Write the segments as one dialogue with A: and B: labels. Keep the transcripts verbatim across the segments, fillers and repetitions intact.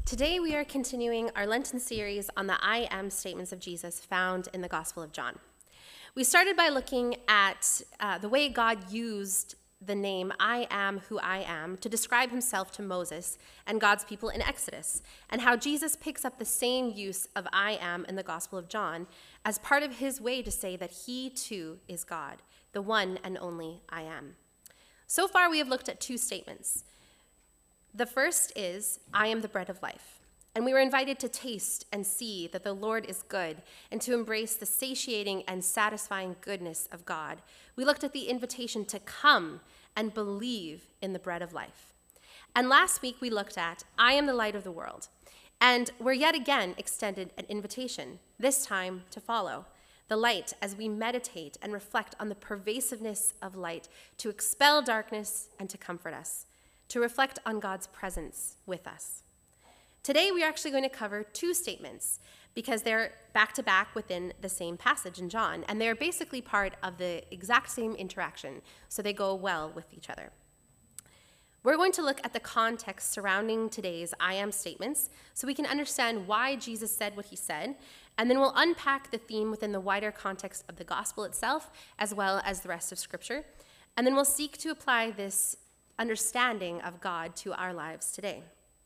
A: Today we are continuing our Lenten series on the I am statements of Jesus found in the Gospel of John. We started by looking at uh, the way God used the name I am who I am to describe himself to Moses and God's people in Exodus, and how Jesus picks up the same use of I am in the Gospel of John as part of his way to say that he too is God, the one and only I am. So far we have looked at two statements. The first is, I am the bread of life. And we were invited to taste and see that the Lord is good and to embrace the satiating and satisfying goodness of God. We looked at the invitation to come and believe in the bread of life. And last week we looked at, I am the light of the world. And we're yet again extended an invitation, this time to follow the light as we meditate and reflect on the pervasiveness of light to expel darkness and to comfort us, to reflect on God's presence with us. Today, we are actually going to cover two statements because they're back-to-back within the same passage in John, and they're basically part of the exact same interaction, so they go well with each other. We're going to look at the context surrounding today's I am statements so we can understand why Jesus said what he said, and then we'll unpack the theme within the wider context of the gospel itself, as well as the rest of Scripture, and then we'll seek to apply this understanding of God to our lives today.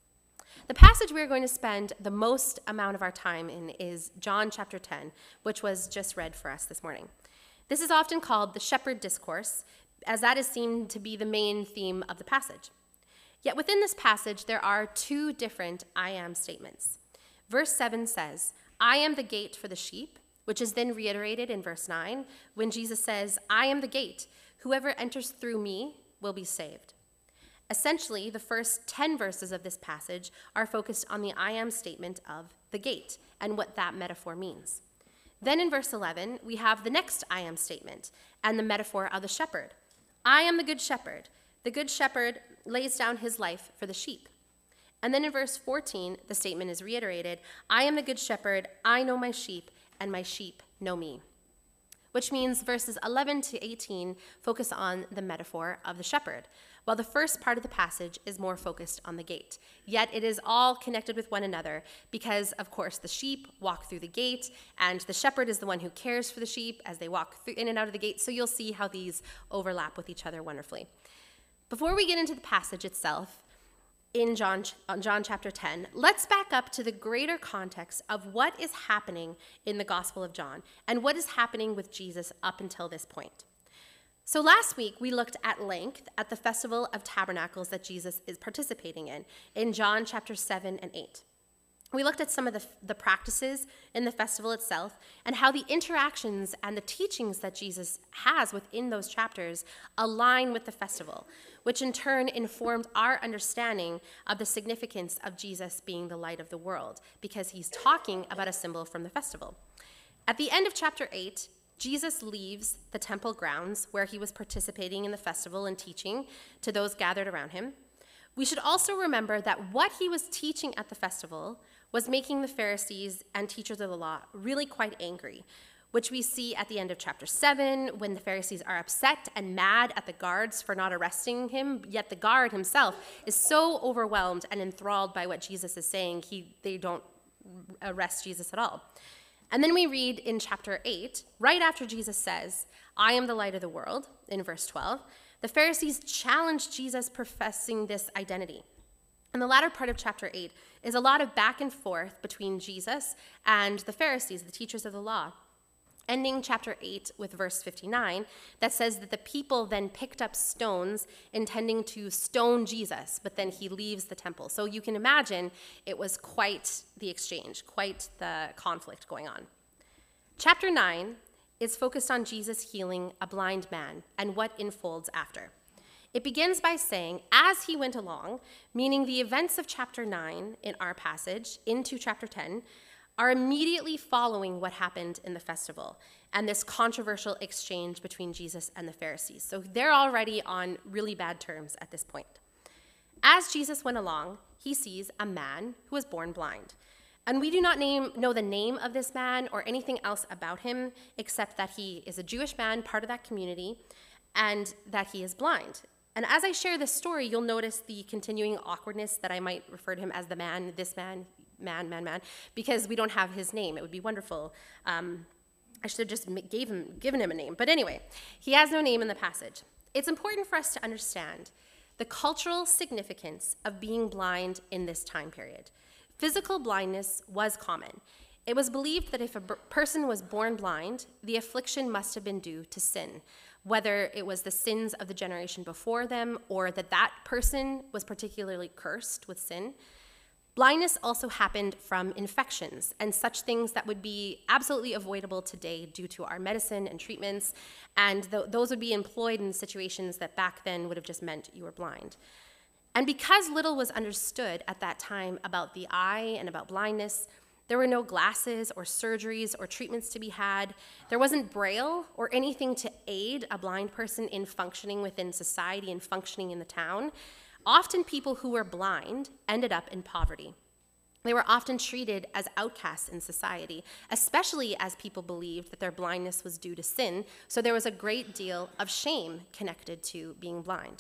A: The passage we're going to spend the most amount of our time in is John chapter ten, which was just read for us this morning. This is often called the shepherd discourse, as that is seen to be the main theme of the passage. Yet within this passage, there are two different I am statements. Verse seven says, I am the gate for the sheep, which is then reiterated in verse nine, when Jesus says, I am the gate. Whoever enters through me will be saved. Essentially, the first ten verses of this passage are focused on the I am statement of the gate and what that metaphor means. Then in verse eleven, we have the next I am statement and the metaphor of the shepherd. I am the good shepherd. The good shepherd lays down his life for the sheep. And then in verse fourteen, the statement is reiterated, I am the good shepherd, I know my sheep, and my sheep know me. Which means verses eleven to eighteen focus on the metaphor of the shepherd, while the first part of the passage is more focused on the gate. Yet it is all connected with one another because, of course, the sheep walk through the gate, and the shepherd is the one who cares for the sheep as they walk through, in and out of the gate, so you'll see how these overlap with each other wonderfully. Before we get into the passage itself, in John, John chapter ten, let's back up to the greater context of what is happening in the Gospel of John and what is happening with Jesus up until this point. So last week, we looked at length at the Festival of Tabernacles that Jesus is participating in, in John chapter seven and eight. We looked at some of the, the practices in the festival itself and how the interactions and the teachings that Jesus has within those chapters align with the festival, which in turn informed our understanding of the significance of Jesus being the light of the world, because he's talking about a symbol from the festival. At the end of chapter eight, Jesus leaves the temple grounds where he was participating in the festival and teaching to those gathered around him. We should also remember that what he was teaching at the festival was making the Pharisees and teachers of the law really quite angry, which we see at the end of chapter seven, when the Pharisees are upset and mad at the guards for not arresting him, yet the guard himself is so overwhelmed and enthralled by what Jesus is saying, he, they don't arrest Jesus at all. And then we read in chapter eight, right after Jesus says, I am the light of the world, in verse twelve, the Pharisees challenge Jesus professing this identity. And the latter part of chapter eight is a lot of back and forth between Jesus and the Pharisees, the teachers of the law, ending chapter eight with verse fifty-nine that says that the people then picked up stones intending to stone Jesus, but then he leaves the temple. So you can imagine it was quite the exchange, quite the conflict going on. Chapter nine is focused on Jesus healing a blind man and what unfolds after. It begins by saying, as he went along, meaning the events of chapter nine in our passage into chapter ten, are immediately following what happened in the festival and this controversial exchange between Jesus and the Pharisees. So they're already on really bad terms at this point. As Jesus went along, he sees a man who was born blind. And we do not name, know the name of this man or anything else about him, except that he is a Jewish man, part of that community, and that he is blind. And as I share this story, you'll notice the continuing awkwardness that I might refer to him as the man, this man, man, man, man, because we don't have his name. It would be wonderful. Um, I should have just gave him, given him a name. But anyway, he has no name in the passage. It's important for us to understand the cultural significance of being blind in this time period. Physical blindness was common. It was believed that if a b- person was born blind, the affliction must have been due to sin, whether it was the sins of the generation before them or that that person was particularly cursed with sin. Blindness also happened from infections and such things that would be absolutely avoidable today due to our medicine and treatments, and th- those would be employed in situations that back then would have just meant you were blind. And because little was understood at that time about the eye and about blindness, there were no glasses or surgeries or treatments to be had. There wasn't Braille or anything to aid a blind person in functioning within society and functioning in the town. Often people who were blind ended up in poverty. They were often treated as outcasts in society, especially as people believed that their blindness was due to sin, so there was a great deal of shame connected to being blind.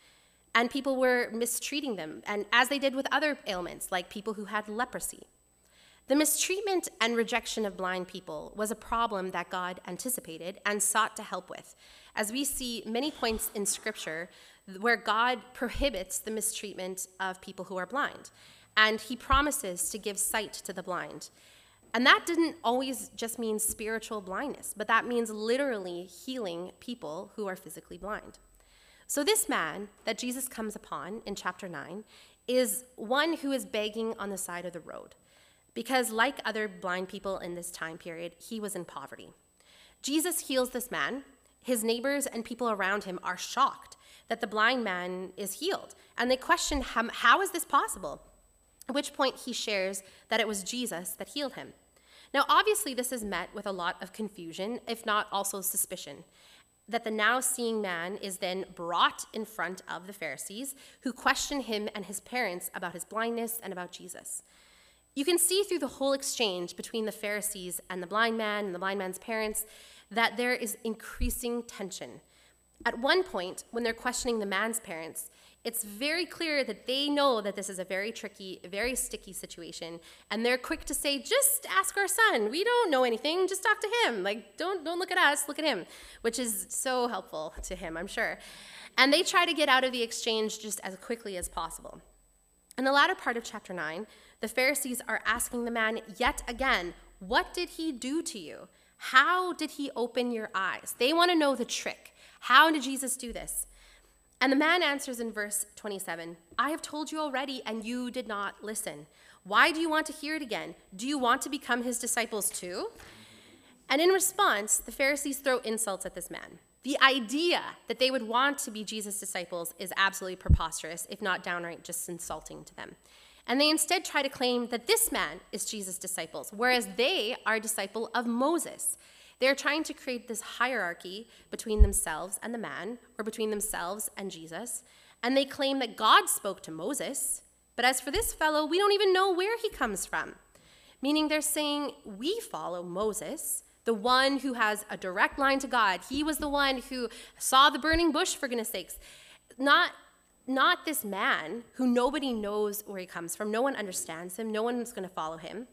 A: And people were mistreating them, and as they did with other ailments, like people who had leprosy. The mistreatment and rejection of blind people was a problem that God anticipated and sought to help with, as we see many points in Scripture where God prohibits the mistreatment of people who are blind, and he promises to give sight to the blind. And that didn't always just mean spiritual blindness, but that means literally healing people who are physically blind. So this man that Jesus comes upon in chapter nine is one who is begging on the side of the road, because like other blind people in this time period, he was in poverty. Jesus heals this man. His neighbors and people around him are shocked that the blind man is healed, and they question him, how is this possible? At which point he shares that it was Jesus that healed him. Now, obviously, this is met with a lot of confusion, if not also suspicion, that the now seeing man is then brought in front of the Pharisees, who question him and his parents about his blindness and about Jesus. You can see through the whole exchange between the Pharisees and the blind man and the blind man's parents that there is increasing tension. At one point, when they're questioning the man's parents, it's very clear that they know that this is a very tricky, very sticky situation, and they're quick to say, just ask our son. We don't know anything. Just talk to him. Like, don't, don't look at us. Look at him, which is so helpful to him, I'm sure. And they try to get out of the exchange just as quickly as possible. In the latter part of chapter nine, the Pharisees are asking the man yet again, what did he do to you? How did he open your eyes? They want to know the trick. How did Jesus do this? And the man answers in verse twenty-seven, I have told you already, and you did not listen. Why do you want to hear it again? Do you want to become his disciples too? And in response, the Pharisees throw insults at this man. The idea that they would want to be Jesus' disciples is absolutely preposterous, if not downright just insulting to them. And they instead try to claim that this man is Jesus' disciples, whereas they are a disciple of Moses. They're trying to create this hierarchy between themselves and the man, or between themselves and Jesus, and they claim that God spoke to Moses, but as for this fellow, we don't even know where he comes from. Meaning they're saying, we follow Moses, the one who has a direct line to God. He was the one who saw the burning bush, for goodness sakes. Not, not this man who nobody knows where he comes from. No one understands him. No one's going to follow him.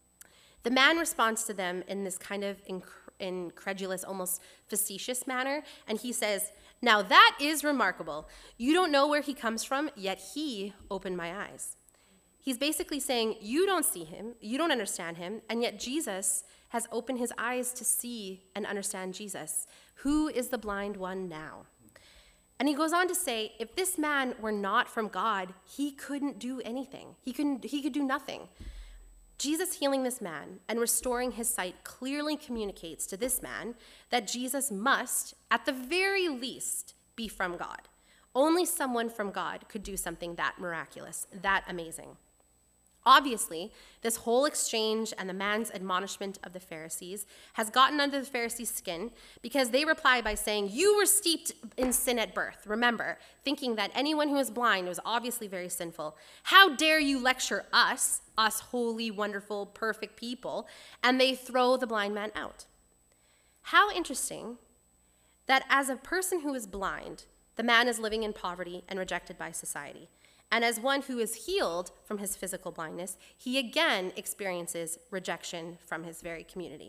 A: The man responds to them in this kind of inc- incredulous, almost facetious manner, and he says, now that is remarkable. You don't know where he comes from, yet he opened my eyes. He's basically saying, you don't see him, you don't understand him, and yet Jesus has opened his eyes to see and understand Jesus. Who is the blind one now? And he goes on to say, if this man were not from God, he couldn't do anything. He couldn't, he could do nothing. Jesus healing this man and restoring his sight clearly communicates to this man that Jesus must, at the very least, be from God. Only someone from God could do something that miraculous, that amazing. Obviously, this whole exchange and the man's admonishment of the Pharisees has gotten under the Pharisees' skin because they reply by saying, you were steeped in sin at birth. Remember, thinking that anyone who was blind was obviously very sinful. How dare you lecture us, us holy, wonderful, perfect people, and they throw the blind man out. How interesting that as a person who is blind, The man is living in poverty and rejected by society. And as one who is healed from his physical blindness, he again experiences rejection from his very community.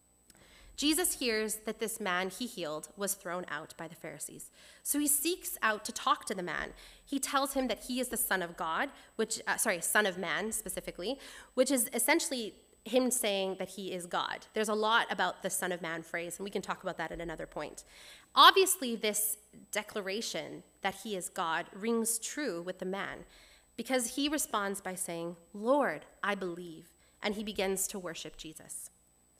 A: Jesus hears that this man he healed was thrown out by the Pharisees. So he seeks out to talk to the man. He tells him that he is the Son of God, which, uh, sorry, Son of Man specifically, which is essentially him saying that he is God. There's a lot about the Son of Man phrase, and we can talk about that at another point. Obviously, this declaration that he is God rings true with the man, because he responds by saying, "Lord, I believe," and he begins to worship Jesus.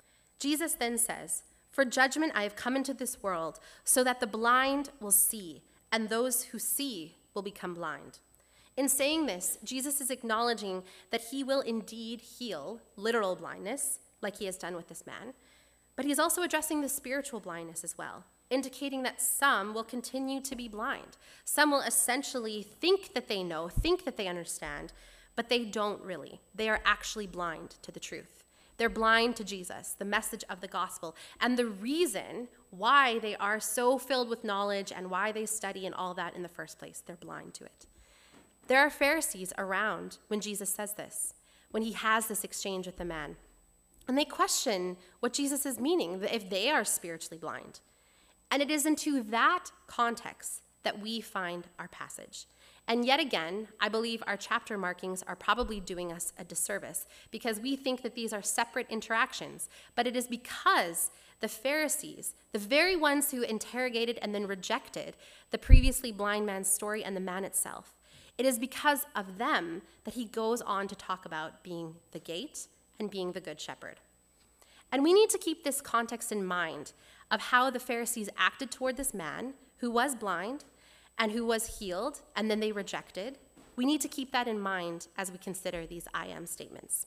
A: Jesus then says, "For judgment I have come into this world, so that the blind will see, and those who see will become blind." In saying this, Jesus is acknowledging that he will indeed heal literal blindness, like he has done with this man, but he's also addressing the spiritual blindness as well, indicating that some will continue to be blind. Some will essentially think that they know, think that they understand, but they don't really. They are actually blind to the truth. They're blind to Jesus, the message of the gospel, and the reason why they are so filled with knowledge and why they study and all that in the first place. They're blind to it. There are Pharisees around when Jesus says this, when he has this exchange with the man. And they question what Jesus is meaning, if they are spiritually blind. And it is into that context that we find our passage. And yet again, I believe our chapter markings are probably doing us a disservice because we think that these are separate interactions. But it is because the Pharisees, the very ones who interrogated and then rejected the previously blind man's story and the man itself, it is because of them that he goes on to talk about being the gate and being the good shepherd. And we need to keep this context in mind of how the Pharisees acted toward this man who was blind and who was healed, and then they rejected. We need to keep that in mind as we consider these I am statements.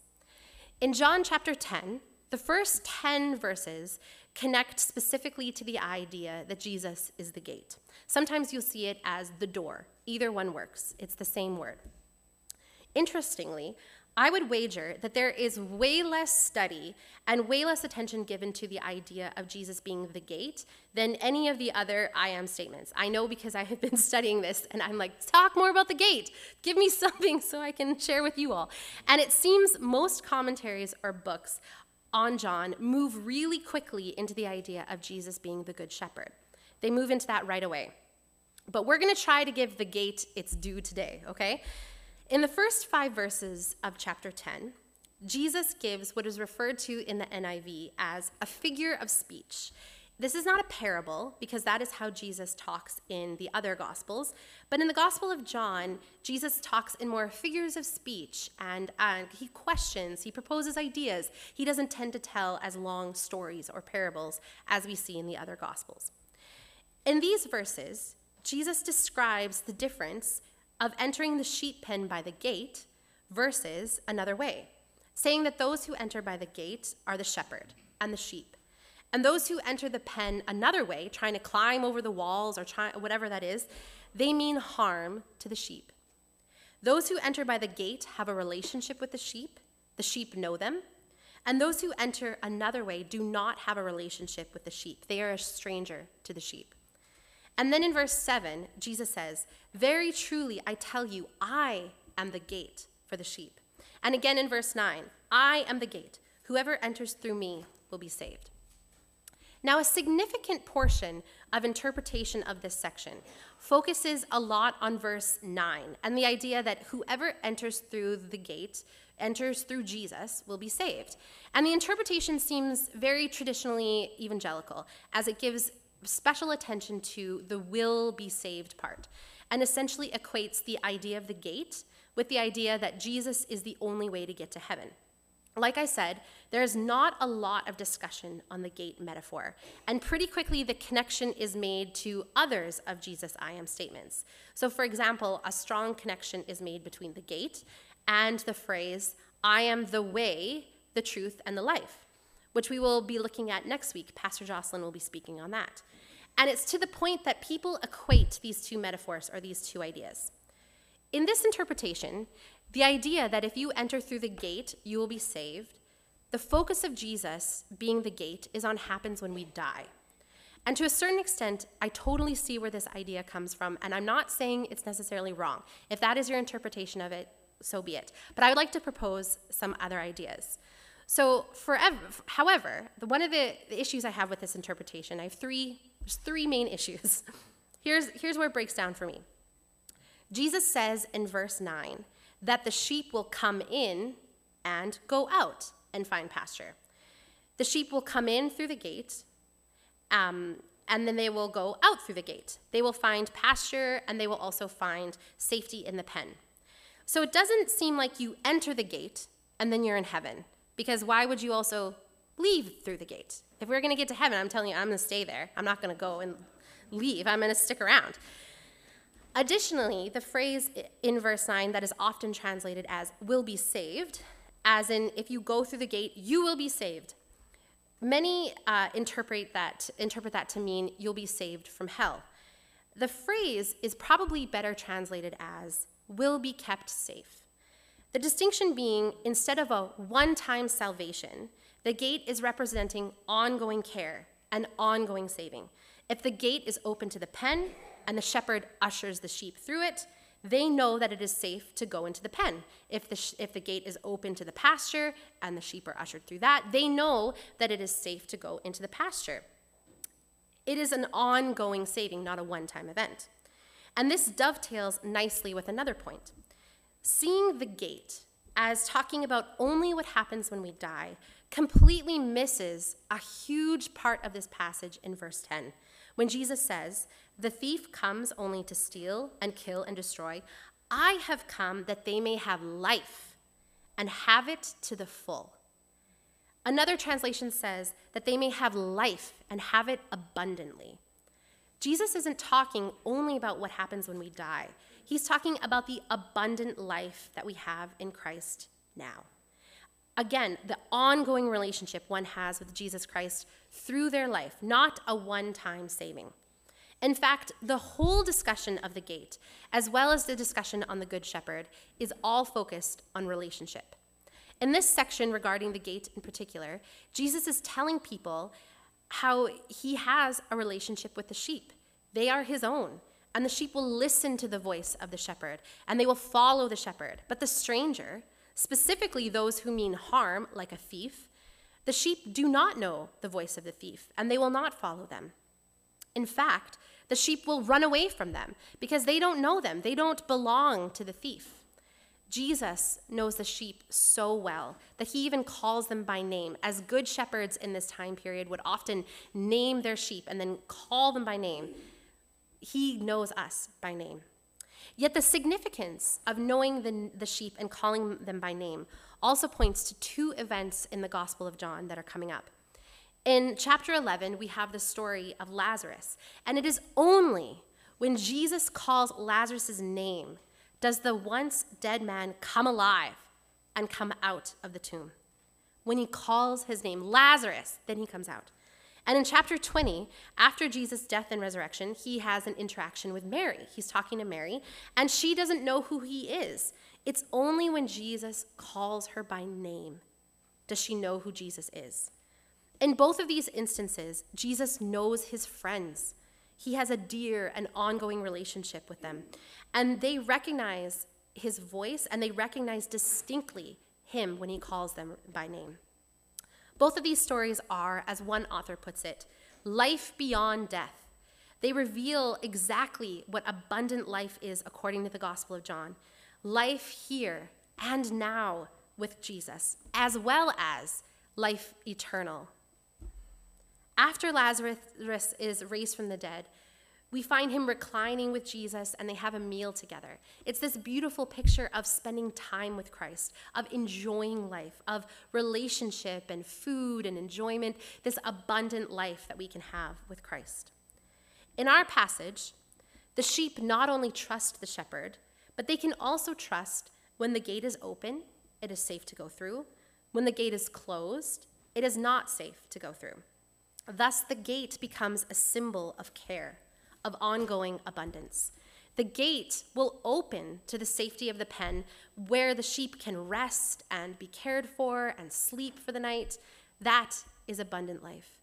A: In John chapter ten, the first ten verses connect specifically to the idea that Jesus is the gate. Sometimes you'll see it as the door. Either one works. It's the same word. Interestingly, I would wager that there is way less study and way less attention given to the idea of Jesus being the gate than any of the other I am statements. I know because I have been studying this and I'm like, talk more about the gate. Give me something so I can share with you all. And it seems most commentaries or books on John move really quickly into the idea of Jesus being the good shepherd. They move into that right away. But we're going to try to give the gate its due today, okay? In the first five verses of chapter ten, Jesus gives what is referred to in the N I V as a figure of speech. This is not a parable, because that is how Jesus talks in the other Gospels. But in the Gospel of John, Jesus talks in more figures of speech, and, and he questions, he proposes ideas. He doesn't tend to tell as long stories or parables as we see in the other Gospels. In these verses, Jesus describes the difference of entering the sheep pen by the gate versus another way, saying that those who enter by the gate are the shepherd and the sheep, and those who enter the pen another way, trying to climb over the walls or try, whatever that is, they mean harm to the sheep. Those who enter by the gate have a relationship with the sheep. The sheep know them. And those who enter another way do not have a relationship with the sheep. They are a stranger to the sheep. And then in verse seven, Jesus says, "Very truly, I tell you, I am the gate for the sheep." And again in verse nine, "I am the gate. Whoever enters through me will be saved." Now, a significant portion of interpretation of this section focuses a lot on verse nine and the idea that whoever enters through the gate, enters through Jesus, will be saved. And the interpretation seems very traditionally evangelical, as it gives special attention to the will be saved part, and essentially equates the idea of the gate with the idea that Jesus is the only way to get to heaven. Like I said, there's not a lot of discussion on the gate metaphor, and pretty quickly the connection is made to others of Jesus' I am statements. So for example, a strong connection is made between the gate and the phrase, "I am the way, the truth, and the life," which we will be looking at next week. Pastor Jocelyn will be speaking on that. And it's to the point that people equate these two metaphors or these two ideas. In this interpretation, the idea that if you enter through the gate, you will be saved, the focus of Jesus being the gate is on happens when we die. And to a certain extent, I totally see where this idea comes from, and I'm not saying it's necessarily wrong. If that is your interpretation of it, so be it. But I would like to propose some other ideas. So, forever, however, the, one of the, the issues I have with this interpretation, I have three, there's three main issues. Here's, here's where it breaks down for me. Jesus says in verse nine that the sheep will come in and go out and find pasture. The sheep will come in through the gate, um, and then they will go out through the gate. They will find pasture, and they will also find safety in the pen. So it doesn't seem like you enter the gate and then you're in heaven, because why would you also leave through the gate? If we're going to get to heaven, I'm telling you, I'm going to stay there. I'm not going to go and leave. I'm going to stick around. Additionally, the phrase in verse nine that is often translated as will be saved, as in if you go through the gate, you will be saved. Many uh, interpret that, interpret that to mean you'll be saved from hell. The phrase is probably better translated as will be kept safe. The distinction being, instead of a one-time salvation, the gate is representing ongoing care and ongoing saving. If the gate is open to the pen and the shepherd ushers the sheep through it, they know that it is safe to go into the pen. If the, sh- if the gate is open to the pasture and the sheep are ushered through that, they know that it is safe to go into the pasture. It is an ongoing saving, not a one-time event. And this dovetails nicely with another point. Seeing the gate as talking about only what happens when we die completely misses a huge part of this passage in verse ten, when Jesus says, "The thief comes only to steal and kill and destroy. I have come that they may have life and have it to the full." Another translation says that they may have life and have it abundantly. Jesus isn't talking only about what happens when we die. He's talking about the abundant life that we have in Christ now. Again, the ongoing relationship one has with Jesus Christ through their life, not a one-time saving. In fact, the whole discussion of the gate, as well as the discussion on the Good Shepherd, is all focused on relationship. In this section regarding the gate in particular, Jesus is telling people how he has a relationship with the sheep. They are his own, and the sheep will listen to the voice of the shepherd, and they will follow the shepherd. But the stranger, specifically those who mean harm, like a thief, the sheep do not know the voice of the thief, and they will not follow them. In fact, the sheep will run away from them because they don't know them. They don't belong to the thief. Jesus knows the sheep so well that he even calls them by name, as good shepherds in this time period would often name their sheep and then call them by name. He knows us by name. Yet the significance of knowing the, the sheep and calling them by name also points to two events in the Gospel of John that are coming up. In chapter eleven, we have the story of Lazarus, and it is only when Jesus calls Lazarus' name does the once dead man come alive and come out of the tomb. When he calls his name, Lazarus, then he comes out. And in chapter twenty, after Jesus' death and resurrection, he has an interaction with Mary. He's talking to Mary, and she doesn't know who he is. It's only when Jesus calls her by name does she know who Jesus is. In both of these instances, Jesus knows his friends. He has a dear and ongoing relationship with them, and they recognize his voice, and they recognize distinctly him when he calls them by name. Both of these stories are, as one author puts it, life beyond death. They reveal exactly what abundant life is according to the Gospel of John. Life here and now with Jesus, as well as life eternal. After Lazarus is raised from the dead, we find him reclining with Jesus, and they have a meal together. It's this beautiful picture of spending time with Christ, of enjoying life, of relationship and food and enjoyment, this abundant life that we can have with Christ. In our passage, the sheep not only trust the shepherd, but they can also trust when the gate is open, it is safe to go through. When the gate is closed, it is not safe to go through. Thus, the gate becomes a symbol of care, of ongoing abundance. The gate will open to the safety of the pen, where the sheep can rest and be cared for and sleep for the night. That is abundant life.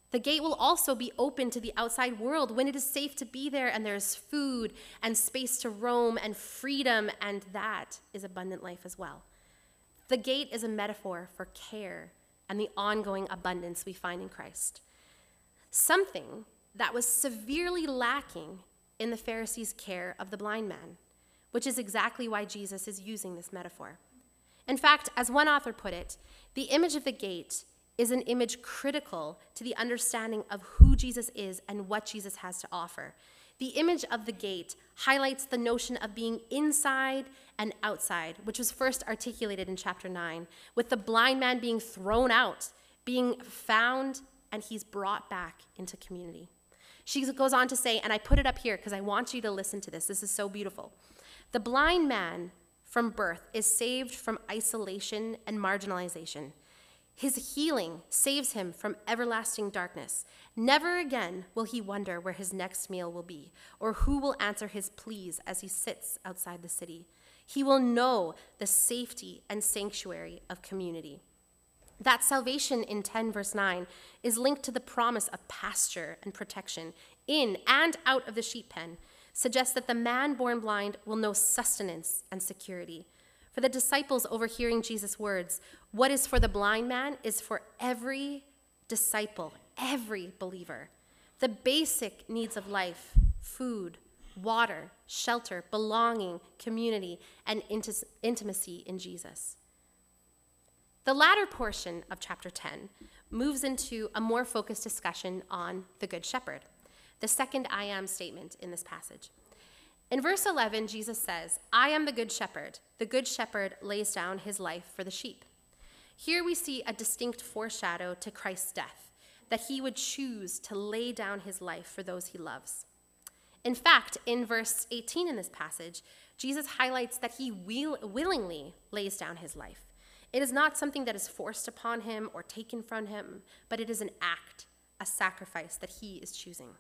A: The gate will also be open to the outside world when it is safe to be there and there's food and space to roam and freedom, and that is abundant life as well. The gate is a metaphor for care and the ongoing abundance we find in Christ. Something that was severely lacking in the Pharisees' care of the blind man, which is exactly why Jesus is using this metaphor. In fact, as one author put it, the image of the gate is an image critical to the understanding of who Jesus is and what Jesus has to offer. The image of the gate highlights the notion of being inside and outside, which was first articulated in chapter nine, with the blind man being thrown out, being found, and he's brought back into community. She goes on to say, and I put it up here because I want you to listen to this. This is so beautiful. The blind man from birth is saved from isolation and marginalization. His healing saves him from everlasting darkness. Never again will he wonder where his next meal will be or who will answer his pleas as he sits outside the city. He will know the safety and sanctuary of community. That salvation in ten verse nine is linked to the promise of pasture and protection in and out of the sheep pen, suggests that the man born blind will know sustenance and security. For the disciples overhearing Jesus' words, what is for the blind man is for every disciple, every believer. The basic needs of life, food, water, shelter, belonging, community, and int- intimacy in Jesus. The latter portion of chapter ten moves into a more focused discussion on the Good Shepherd, the second I am statement in this passage. In verse eleven, Jesus says, I am the good shepherd. The good shepherd lays down his life for the sheep. Here we see a distinct foreshadow to Christ's death, that he would choose to lay down his life for those he loves. In fact, in verse eighteen in this passage, Jesus highlights that he will, willingly lays down his life. It is not something that is forced upon him or taken from him, but it is an act, a sacrifice that he is choosing.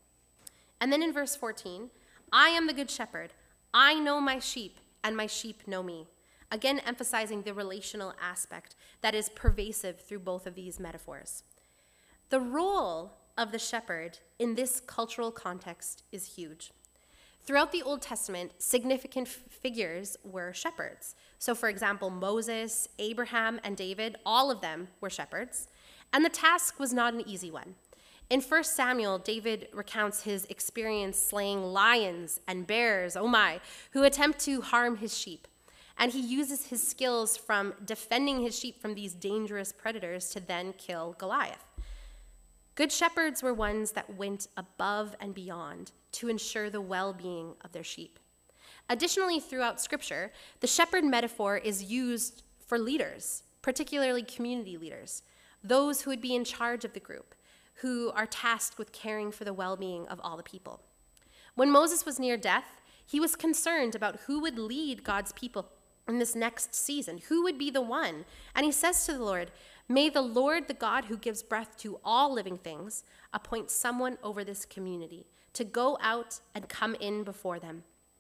A: And then in verse fourteen, I am the good shepherd. I know my sheep, and my sheep know me. Again, emphasizing the relational aspect that is pervasive through both of these metaphors. The role of the shepherd in this cultural context is huge. Throughout the Old Testament, significant f- figures were shepherds. So, for example, Moses, Abraham, and David, all of them were shepherds. And the task was not an easy one. In First Samuel, David recounts his experience slaying lions and bears, oh my, who attempt to harm his sheep. And he uses his skills from defending his sheep from these dangerous predators to then kill Goliath. Good shepherds were ones that went above and beyond to ensure the well-being of their sheep. Additionally, throughout Scripture, the shepherd metaphor is used for leaders, particularly community leaders, those who would be in charge of the group, who are tasked with caring for the well-being of all the people. When Moses was near death, he was concerned about who would lead God's people in this next season, who would be the one. And he says to the Lord, may the Lord, the God who gives breath to all living things, appoint someone over this community to go out and come in before them,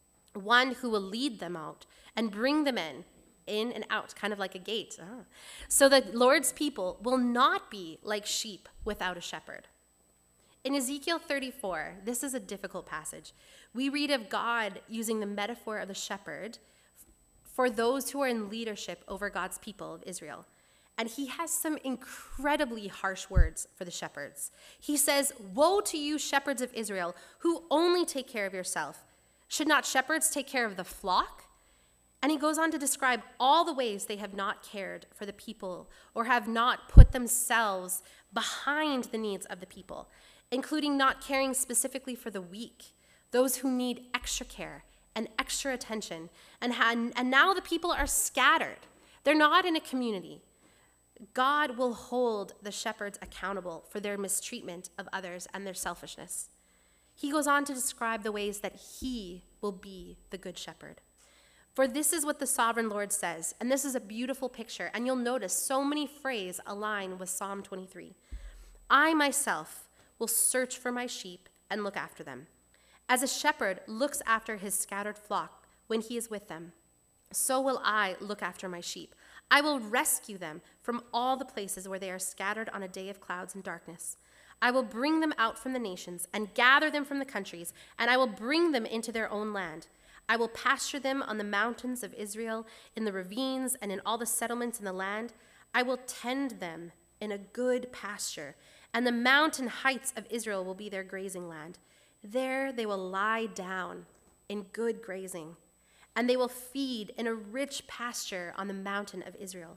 A: one who will lead them out and bring them in, in and out, kind of like a gate. Ah. So that Lord's people will not be like sheep without a shepherd. In Ezekiel thirty-four, this is a difficult passage. We read of God using the metaphor of the shepherd for those who are in leadership over God's people of Israel. And he has some incredibly harsh words for the shepherds. He says, woe to you, shepherds of Israel, who only take care of yourself. Should not shepherds take care of the flock? And he goes on to describe all the ways they have not cared for the people or have not put themselves behind the needs of the people, including not caring specifically for the weak, those who need extra care and extra attention. And, ha- and now the people are scattered. They're not in a community. God will hold the shepherds accountable for their mistreatment of others and their selfishness. He goes on to describe the ways that he will be the good shepherd. For this is what the sovereign Lord says, and this is a beautiful picture, and you'll notice so many phrases align with Psalm twenty-three. I myself will search for my sheep and look after them. As a shepherd looks after his scattered flock when he is with them, so will I look after my sheep. I will rescue them from all the places where they are scattered on a day of clouds and darkness. I will bring them out from the nations and gather them from the countries, and I will bring them into their own land. I will pasture them on the mountains of Israel, in the ravines, and in all the settlements in the land. I will tend them in a good pasture, and the mountain heights of Israel will be their grazing land. There they will lie down in good grazing, and they will feed in a rich pasture on the mountain of Israel.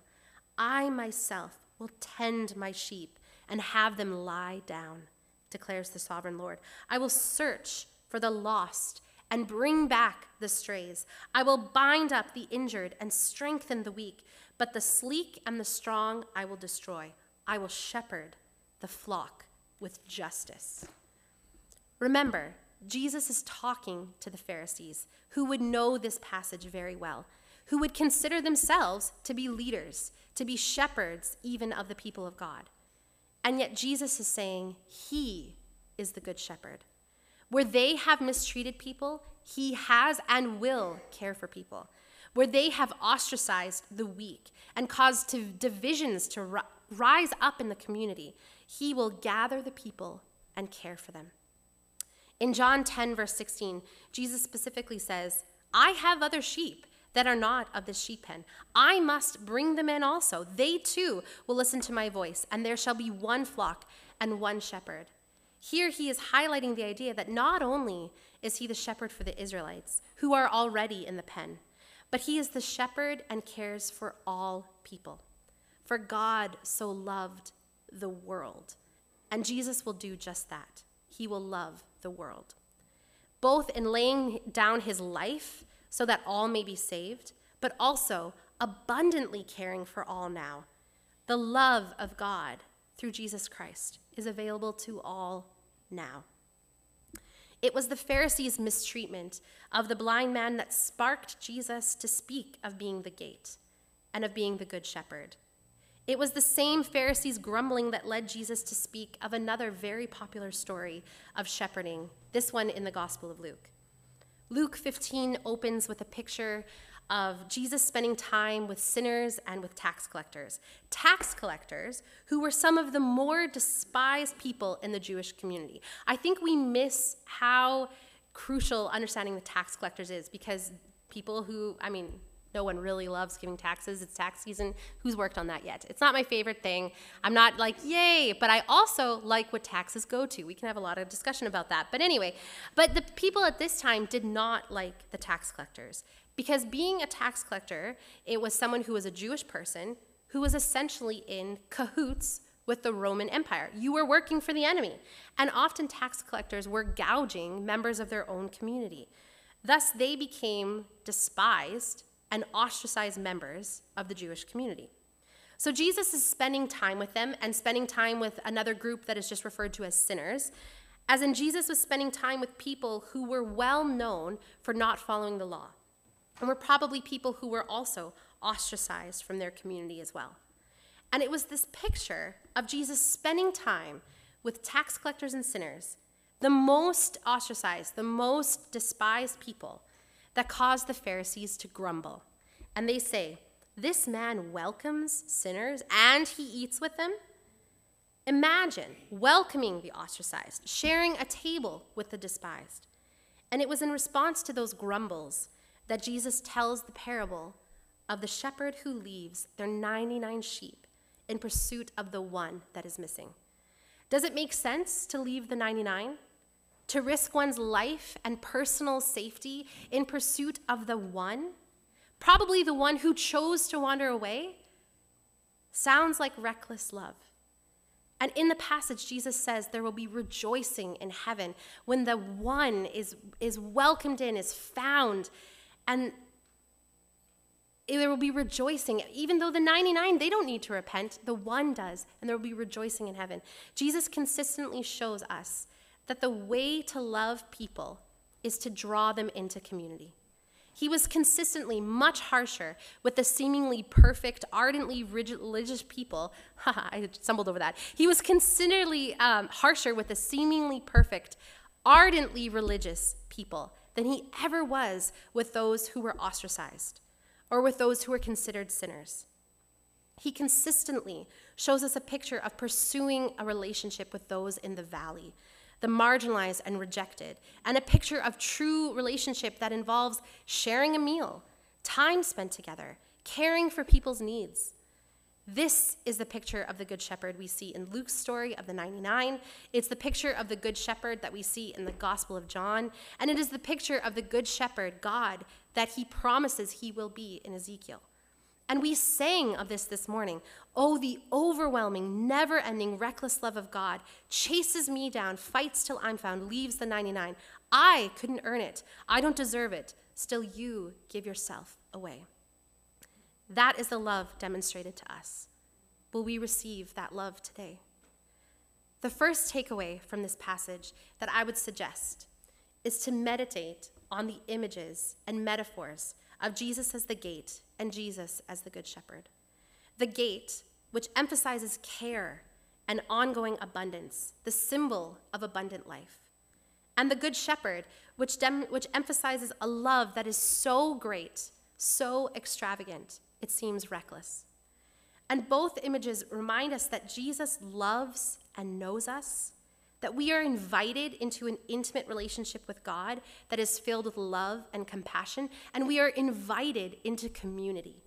A: I myself will tend my sheep and have them lie down, declares the sovereign Lord. I will search for the lost and bring back the strays. I will bind up the injured and strengthen the weak, but the sleek and the strong I will destroy. I will shepherd the flock with justice. Remember, Jesus is talking to the Pharisees, who would know this passage very well, who would consider themselves to be leaders, to be shepherds even of the people of God. And yet Jesus is saying he is the good shepherd. Where they have mistreated people, he has and will care for people. Where they have ostracized the weak and caused to divisions to ri- rise up in the community, he will gather the people and care for them. In John ten, verse sixteen, Jesus specifically says, I have other sheep that are not of this sheep pen. I must bring them in also. They too will listen to my voice, and there shall be one flock and one shepherd. Here he is highlighting the idea that not only is he the shepherd for the Israelites, who are already in the pen, but he is the shepherd and cares for all people. For God so loved the world, and Jesus will do just that. He will love the world, both in laying down his life so that all may be saved, but also abundantly caring for all now. The love of God through Jesus Christ is available to all now. It was the Pharisees' mistreatment of the blind man that sparked Jesus to speak of being the gate and of being the good shepherd. It was the same Pharisees' grumbling that led Jesus to speak of another very popular story of shepherding, this one in the Gospel of Luke. Luke fifteen opens with a picture of Jesus spending time with sinners and with tax collectors. Tax collectors who were some of the more despised people in the Jewish community. I think we miss how crucial understanding the tax collectors is, because people who, I mean, no one really loves giving taxes. It's tax season. Who's worked on that yet? It's not my favorite thing. I'm not like, yay, but I also like what taxes go to. We can have a lot of discussion about that. But anyway, but the people at this time did not like the tax collectors, because being a tax collector, it was someone who was a Jewish person who was essentially in cahoots with the Roman Empire. You were working for the enemy. And often tax collectors were gouging members of their own community. Thus, they became despised and ostracized members of the Jewish community. So Jesus is spending time with them and spending time with another group that is just referred to as sinners, as in Jesus was spending time with people who were well known for not following the law, and were probably people who were also ostracized from their community as well. And it was this picture of Jesus spending time with tax collectors and sinners, the most ostracized, the most despised people, that caused the Pharisees to grumble. And they say, this man welcomes sinners and he eats with them? Imagine welcoming the ostracized, sharing a table with the despised. And it was in response to those grumbles that Jesus tells the parable of the shepherd who leaves their ninety-nine sheep in pursuit of the one that is missing. Does it make sense to leave the ninety-nine? To risk one's life and personal safety in pursuit of the one, probably the one who chose to wander away? Sounds like reckless love. And in the passage, Jesus says there will be rejoicing in heaven when the one is, is welcomed in, is found, and there will be rejoicing. Even though the ninety-nine, they don't need to repent, the one does, and there will be rejoicing in heaven. Jesus consistently shows us that the way to love people is to draw them into community. He was consistently much harsher with the seemingly perfect, ardently religious people. I stumbled over that. He was considerably um, harsher with the seemingly perfect, ardently religious people than he ever was with those who were ostracized or with those who were considered sinners. He consistently shows us a picture of pursuing a relationship with those in the valley, the marginalized and rejected, and a picture of true relationship that involves sharing a meal, time spent together, caring for people's needs. This is the picture of the Good Shepherd we see in Luke's story of the ninety-nine. It's the picture of the Good Shepherd that we see in the Gospel of John. And it is the picture of the Good Shepherd, God, that he promises he will be in Ezekiel. And we sang of this this morning. Oh, the overwhelming, never-ending, reckless love of God chases me down, fights till I'm found, leaves the ninety-nine. I couldn't earn it. I don't deserve it. Still, you give yourself away. That is the love demonstrated to us. Will we receive that love today? The first takeaway from this passage that I would suggest is to meditate on the images and metaphors of Jesus as the gate and Jesus as the Good Shepherd. The gate, which emphasizes care and ongoing abundance, the symbol of abundant life. And the Good Shepherd, which, dem- which emphasizes a love that is so great, so extravagant, it seems reckless. And both images remind us that Jesus loves and knows us, that we are invited into an intimate relationship with God that is filled with love and compassion, and we are invited into community.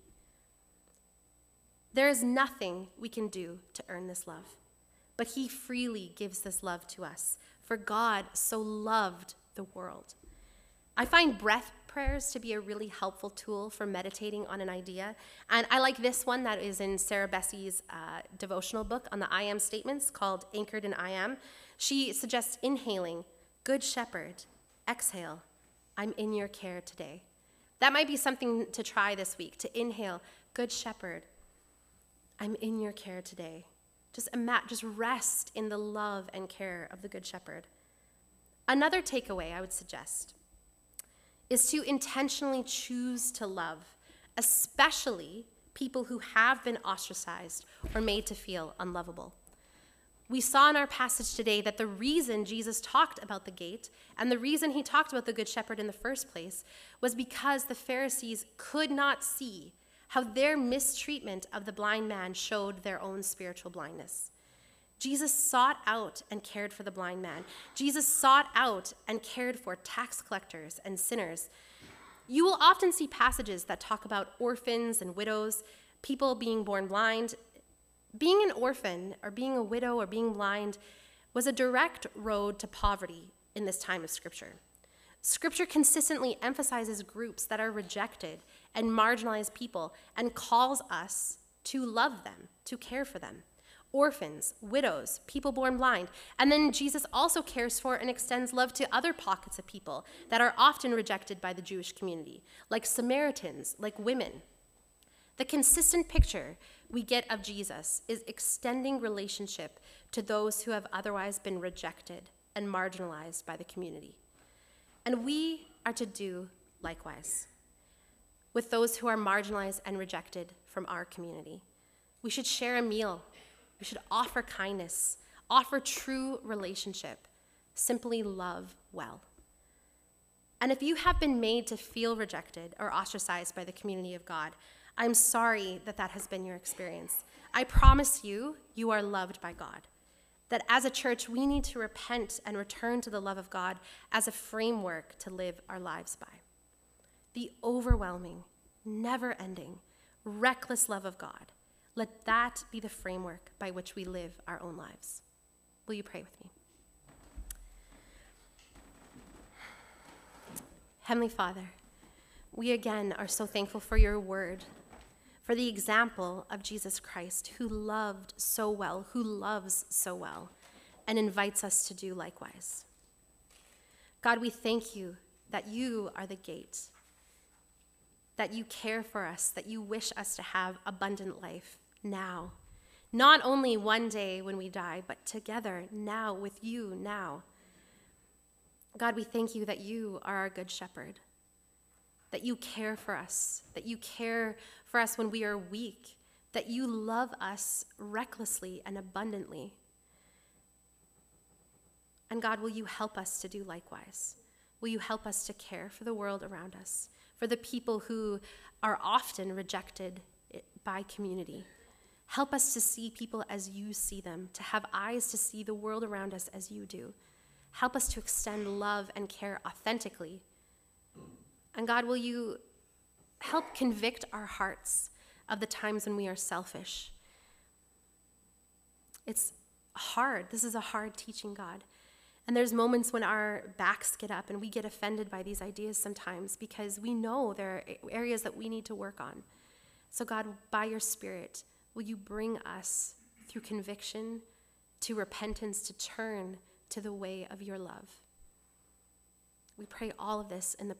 A: There is nothing we can do to earn this love, but he freely gives this love to us, for God so loved the world. I find breath prayers to be a really helpful tool for meditating on an idea. And I like this one that is in Sarah Bessey's uh, devotional book on the I am statements called Anchored in I Am. She suggests inhaling, Good Shepherd, exhale, I'm in your care today. That might be something to try this week, to inhale, Good Shepherd, I'm in your care today. Just, ima- just rest in the love and care of the Good Shepherd. Another takeaway I would suggest is to intentionally choose to love, especially people who have been ostracized or made to feel unlovable. We saw in our passage today that the reason Jesus talked about the gate and the reason he talked about the Good Shepherd in the first place was because the Pharisees could not see how their mistreatment of the blind man showed their own spiritual blindness. Jesus sought out and cared for the blind man. Jesus sought out and cared for tax collectors and sinners. You will often see passages that talk about orphans and widows, people being born blind. Being an orphan or being a widow or being blind was a direct road to poverty in this time of Scripture. Scripture consistently emphasizes groups that are rejected and marginalized people and calls us to love them, to care for them. Orphans, widows, people born blind. And then Jesus also cares for and extends love to other pockets of people that are often rejected by the Jewish community, like Samaritans, like women. The consistent picture we get of Jesus is extending relationship to those who have otherwise been rejected and marginalized by the community. And we are to do likewise with those who are marginalized and rejected from our community. We should share a meal. We should offer kindness, offer true relationship, simply love well. And if you have been made to feel rejected or ostracized by the community of God, I'm sorry that that has been your experience. I promise you, you are loved by God. That as a church, we need to repent and return to the love of God as a framework to live our lives by. The overwhelming, never-ending, reckless love of God. Let that be the framework by which we live our own lives. Will you pray with me? Heavenly Father, we again are so thankful for your word, for the example of Jesus Christ, who loved so well, who loves so well, and invites us to do likewise. God, we thank you that you are the gate, that you care for us, that you wish us to have abundant life now. Not only one day when we die, but together now with you now. God, we thank you that you are our good shepherd, that you care for us, that you care for us when we are weak, that you love us recklessly and abundantly. And God, will you help us to do likewise? Will you help us to care for the world around us, for the people who are often rejected by community? Help us to see people as you see them, to have eyes to see the world around us as you do. Help us to extend love and care authentically. And God, will you help convict our hearts of the times when we are selfish? It's hard. This is a hard teaching, God. And there's moments when our backs get up and we get offended by these ideas sometimes because we know there are areas that we need to work on. So God, by your Spirit, will you bring us through conviction to repentance, to turn to the way of your love? We pray all of this in the